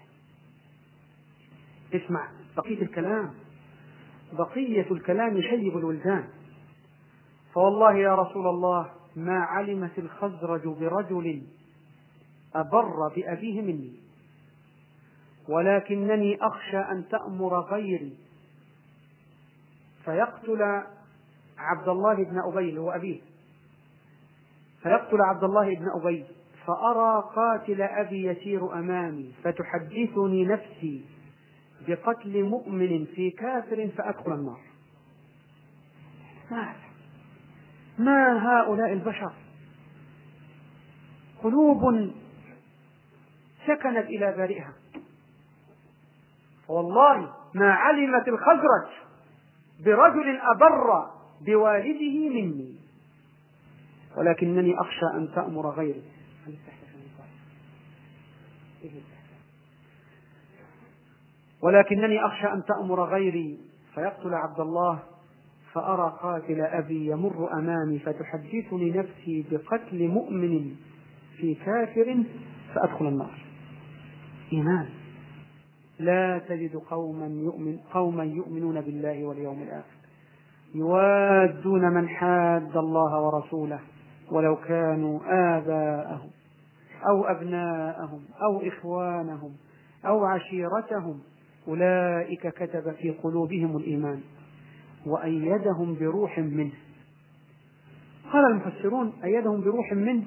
اسمع بقية الكلام، بقية الكلام يشيب الولدان. فوالله يا رسول الله ما علمت الخزرج برجل أبر بأبيه مني، ولكنني أخشى أن تأمر غيري فيقتل عبد الله بن أبي هو أبيه، فيقتل عبد الله بن أبي، فأرى قاتل أبي يسير أمامي فتحدثني نفسي بقتل مؤمن في كافر فأدخل النار. ما هؤلاء البشر؟ قلوب سكنت إلى بارئها. والله ما علمت الخزرج برجل أبر بوالده مني، ولكنني أخشى أن تأمر غيري ولكنني أخشى أن تأمر غيري فيقتل عبد الله، فأرى قاتل أبي يمر أمامي فتحدثني نفسي بقتل مؤمن في كافر فأدخل النار. إيمان. لا تجد قوما يؤمن قوما يؤمنون بالله واليوم الآخر يوادون من حاد الله ورسوله ولو كانوا آباءهم أو أبناءهم أو إخوانهم أو عشيرتهم أولئك كتب في قلوبهم الإيمان وأيدهم بروح منه. قال المفسرون أيدهم بروح منه،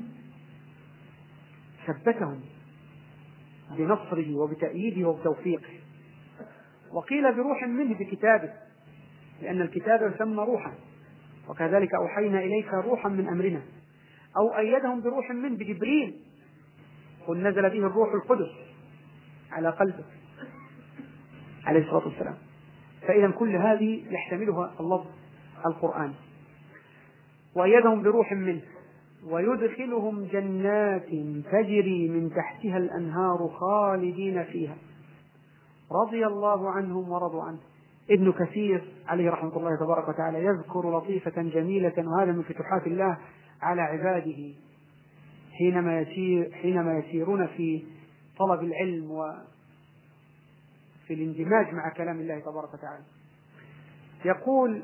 ثبتهم بنصره وبتأييده وبتوفيقه. وقيل بروح منه بكتابه، لأن الكتاب يسمى روحا، وكذلك أوحينا إليك روحا من أمرنا. أو أيدهم بروح منه بجبريل، قل نزل به الروح القدس على قلبه عليه الصلاة والسلام. فإذا كل هذه يحتملها اللفظ القرآن. وأيدهم بروح منه ويدخلهم جنات تجري من تحتها الأنهار خالدين فيها رضي الله عنهم ورضوا عنه. ابن كثير عليه رحمة الله تبارك وتعالى يذكر لطيفة جميلة، وهذا من فتوحات الله على عباده حينما يسير حينما يسيرون في طلب العلم وفي الاندماج مع كلام الله تبارك وتعالى. يقول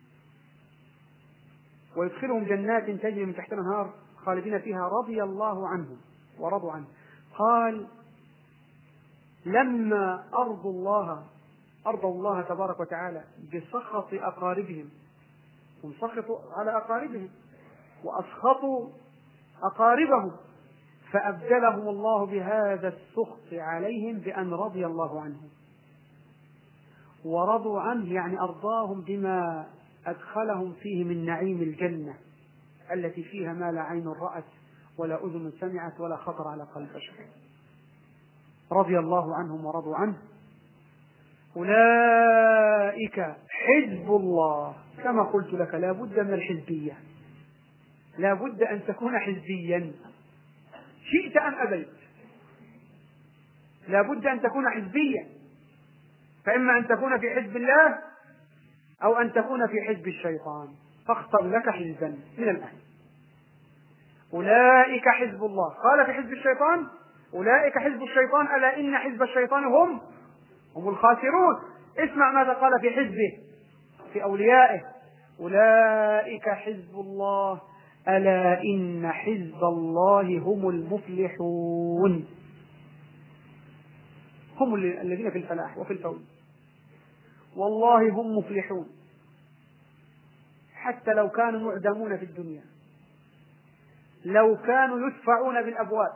ويدخلهم جنات تجري من تحتها الأنهار خالدين فيها رضي الله عنهم ورضوا عنه. قال لما أرضوا الله أرضوا الله تبارك وتعالى بسخط أقاربهم، هم سخطوا على أقاربهم وأسخطوا أقاربهم، فأبدلهم الله بهذا السخط عليهم بأن رضي الله عنهم ورضوا عنه، يعني أرضاهم بما أدخلهم فيه من نعيم الجنة التي فيها ما لا عين رأت ولا أذن سمعت ولا خطر على قلب بشر. رضي الله عنهم ورضوا عنه. أولئك حزب الله. كما قلت لك لا بد من الحزبية، لا بد أن تكون حزبيا شئت أم أبيت، لا بد أن تكون حزبيا، فإما أن تكون في حزب الله أو أن تكون في حزب الشيطان، فاختر لك حزبا من الآن. أولئك حزب الله. قال في حزب الشيطان أولئك حزب الشيطان ألا إن حزب الشيطان هم هم الخاسرون. اسمع ماذا قال في حزبه في أوليائه أولئك حزب الله ألا إن حزب الله هم المفلحون، هم الذين في الفلاح وفي الفوز. والله هم مفلحون حتى لو كانوا معدمون في الدنيا، لو كانوا يدفعون بالأبواب،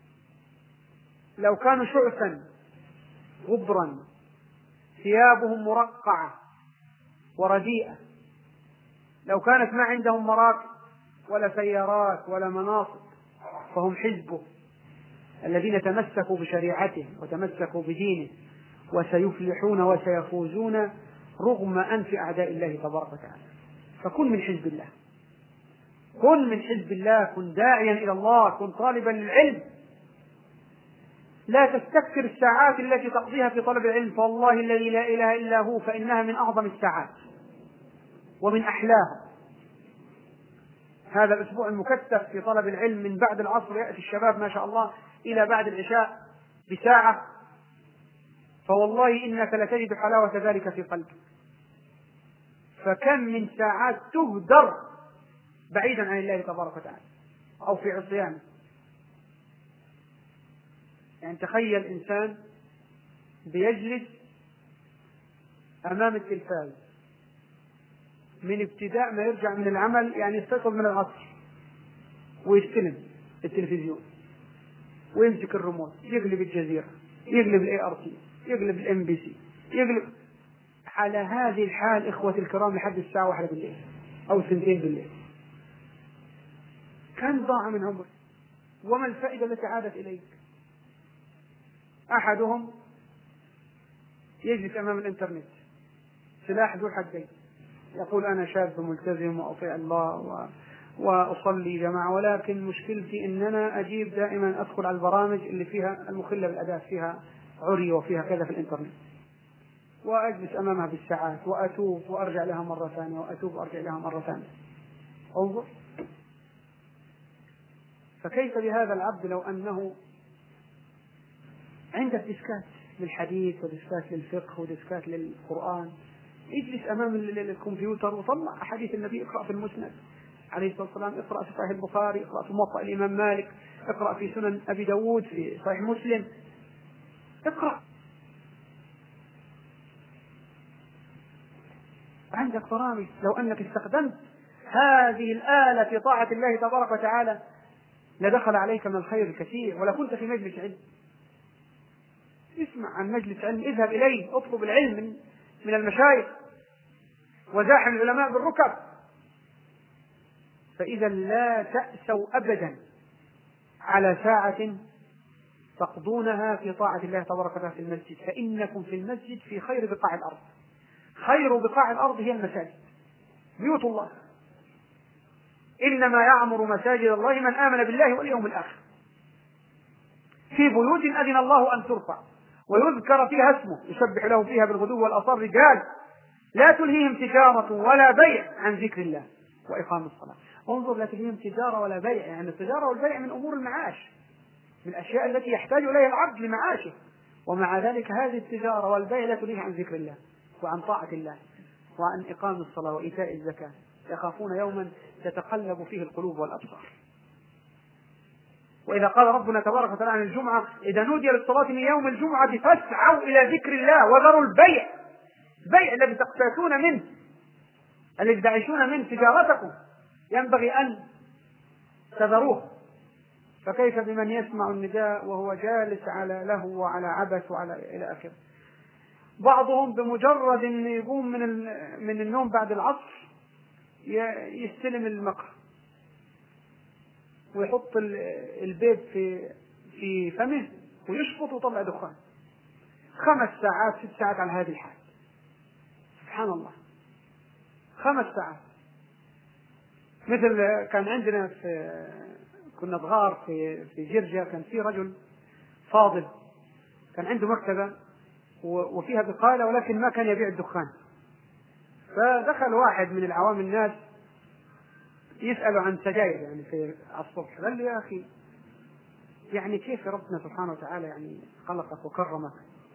لو كانوا شعثا غبرا ثيابهم مرقعة ورديئة، لو كانت ما عندهم مراكب ولا سيارات ولا مناصب، فهم حزبه الذين تمسكوا بشريعته وتمسكوا بدينه، وسيفلحون وسيفوزون رغم أنف أعداء الله تبارك وتعالى. فكن من حزب الله، كن من حزب الله، كن داعيا إلى الله، كن طالبا للعلم. لا تستكثر الساعات التي تقضيها في طلب العلم، فوالله الذي لا إله إلا هو فإنها من أعظم الساعات ومن أحلاها. هذا الأسبوع المكثف في طلب العلم من بعد العصر يأتي الشباب ما شاء الله إلى بعد العشاء بساعة، فوالله إنك لتجد حلاوة ذلك في قلبك. فكم من ساعات تهدر بعيدا عن الله تبارك وتعالى أو في عصيانه. يعني تخيل إنسان بيجلس أمام التلفاز من ابتداء ما يرجع من العمل، يعني يستيقظ من العصر ويستلم التلفزيون ويمسك الريموت، يقلب الجزيرة، يقلب الاي ار تي، يقلب الام بي سي، يقلب. على هذه الحال إخوة الكرام لحد الساعة واحدة بالليل أو سنتين بالليل، كم ضاع من عمرك؟ وما الفائدة التي عادت إليك؟ أحدهم يجلس أمام الإنترنت سلاح ذو حدين، يقول أنا شاب ملتزم وأطيع الله و... وأصلي جماعة، ولكن مشكلتي إن أنا أجيب دائما أدخل على البرامج اللي فيها المخلة بالأداء، فيها عري وفيها كذا في الإنترنت، وأجلس أمامها بالساعات وأتوب وأرجع لها مرة ثانية وأتوب وأرجع لها مرة ثانية. انظر، فكيف بهذا العبد لو أنه عنده ديسكات للحديث وديسكات للفقه وديسكات للقرآن، يجلس أمام الكمبيوتر وطلع أحاديث النبي، اقرأ في المسند عليه الصلاة والسلام، اقرأ في صحيح البخاري، اقرأ في موطأ الإمام مالك، اقرأ في سنن أبي داود، في صحيح مسلم، اقرأ. عندك برامج، لو أنك استخدمت هذه الآلة في طاعة الله تبارك وتعالى لدخل عليك من الخير الكثير، ولا كنت في مجلس علم. اسمع عن مجلس علم، اذهب إليه، اطلب العلم من, من المشايخ، وزاحم العلماء بالركب. فإذا لا تأسوا أبدا على ساعة تقضونها في طاعة الله تبارك وتعالى في المسجد، فإنكم في المسجد في خير بقاع الأرض. خير بقاع الأرض هي المساجد، بيوت الله. إنما يعمر مساجد الله من آمن بالله واليوم الآخر، في بيوت أذن الله أن ترفع ويذكر فيها اسمه يسبح له فيها بالغدو والآصال رجال لا تلهيهم تجارة ولا بيع عن ذكر الله وإقام الصلاة. انظر، لا تلهيهم تجارة ولا بيع، يعني التجارة والبيع من أمور المعاش، من الأشياء التي يحتاج إليها العبد لمعاشه، ومع ذلك هذه التجارة والبيع لا تلهي عن ذكر الله وعن طاعة الله وعن إقام الصلاة وإيتاء الزكاة، يخافون يوما تتقلب فيه القلوب والأبصار. وإذا قال ربنا تبارك وتعالى عن الجمعة: إذا نودي للصلاة من يوم الجمعة فاسعوا إلى ذكر الله وذروا البيع، البيع الذي تقتاتون منه، الذي تعيشون منه تجارتكم، ينبغي أن تذروه. فكيف بمن يسمع النداء وهو جالس على لهو وعلى عبث وعلى إلى آخره. بعضهم بمجرد أن يقوم من من النوم بعد العصر يستلم المقهى ويحط البيض في في فمه ويشفط ويطلع دخان، خمس ساعات ست ساعات على هذه الحال. سبحان الله، خمس ساعات. مثل كان عندنا في كنا صغار في في جرجا، كان في رجل فاضل كان عنده مكتبة وفيها بقالة، ولكن ما كان يبيع الدخان. فدخل واحد من العوام الناس يسأله عن سجاير يعني في الصبح، قال له: يا أخي، يعني كيف ربنا سبحانه وتعالى يعني خلقك وكرمك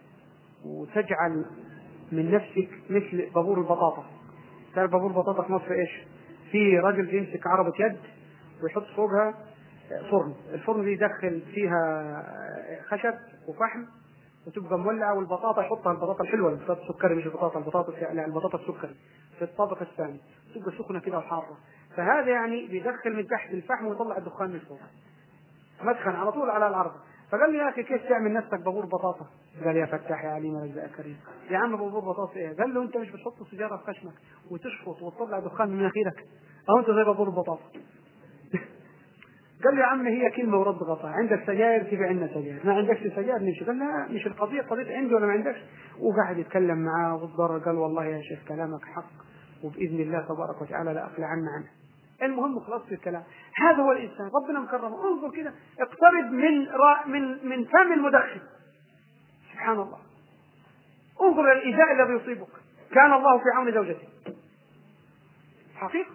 وتجعل من نفسك مثل بابور البطاطا؟ تعرف بابور البطاطا في مصر ايش؟ في رجل يمسك عربة يد ويحط فوقها فرن، الفرن دي يدخل فيها خشب وفحم وتبقى مولعة، والبطاطا يحطها، البطاطا الحلوة، البطاطا السكري مش البطاطا البطاطا لا البطاطا السكري في الطابق الثاني تبقى سخنة كده وحارة. فهذا يعني بيدخل من تحت الفحم ويطلع الدخان من فوق، مدخن على طول على العرض. فقال لي: يا أخي، كيف تعمل نفسك بابور بطاطا؟ قال: يا فتاح يا عليم يا كريم. يا عم بابور بطاطا ايه؟ قال له: انت مش بتحط سيجارة في خشمك وتشفط وتطلع دخان من مناخيرك؟ او انت زي بابور بطاطا؟ قال لي: يا عم، هي كلمة ورد غطاء، عندك سجاير تبيع لنا سجاير، ما عندكش سجاير نمشي. قال: لا، مش القضية قضية عندي ولا ما عندكش. وقاعد يتكلم معاه والضرر. قال: والله يا شيخ كلامك حق، وبإذن الله تبارك وتعالى لا أقلع عنا عنه. المهم خلاص في الكلام. هذا هو الإنسان، ربنا مكرمه. انظر كده، اقترب من را من من فم المدخن. سبحان الله، انظر إلى الإيذاء الذي يصيبك. كان الله في عون زوجته حقيقة،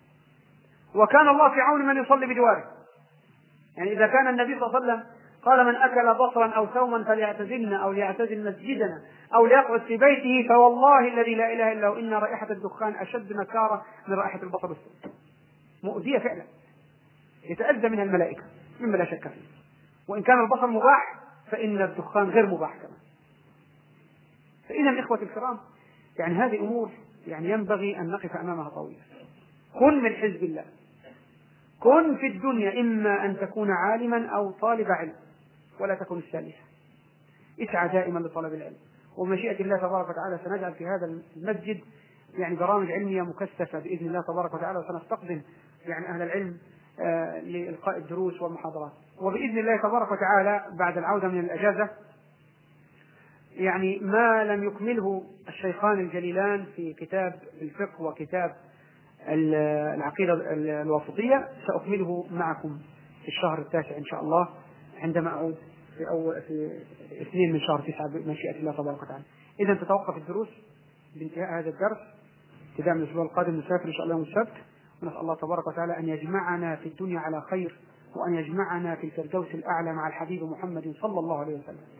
وكان الله في عون من يصلي بجواره. يعني إذا كان النبي صلى الله عليه وسلم قال: من أكل بصرا أو ثوما فليعتزلنا أو ليعتزل مسجدنا أو ليقعد في بيته، فوالله الذي لا إله إلا هو إن رائحة الدخان أشد نكارة من رائحة البصر والثوم. مؤذية فعلا، يتأذى منها الملائكة مما لا شك فيه. وإن كان البصر مباح فإن الدخان غير مباح كمان. فإذا إخوة الكرام، يعني هذه أمور يعني ينبغي أن نقف أمامها طويلا. كن من حزب الله، كن في الدنيا إما أن تكون عالما أو طالب علم، ولا تكن الثالثة. اسعى دائما لطلب العلم، ومشيئة الله تبارك وتعالى سنجعل في هذا المسجد يعني برامج علمية مكثفة بإذن الله تبارك وتعالى، وسنستقدم يعني أهل العلم لإلقاء الدروس والمحاضرات. وبإذن الله تبارك وتعالى بعد العودة من الأجازة يعني ما لم يكمله الشيخان الجليلان في كتاب الفقه وكتاب العقيدة الواسطية سأكمله معكم في الشهر التاسع إن شاء الله، عندما أعود في أول في اثنين من شهر تسعة بمشيئة الله تبارك وتعالى. إذا تتوقف الدروس بانتهاء هذا الدرس، ابتداء من الأسبوع القادم نسافر إن شاء الله يوم السبت، ونسأل الله تبارك وتعالى أن يجمعنا في الدنيا على خير، وأن يجمعنا في الفردوس الأعلى مع الحبيب محمد صلى الله عليه وسلم.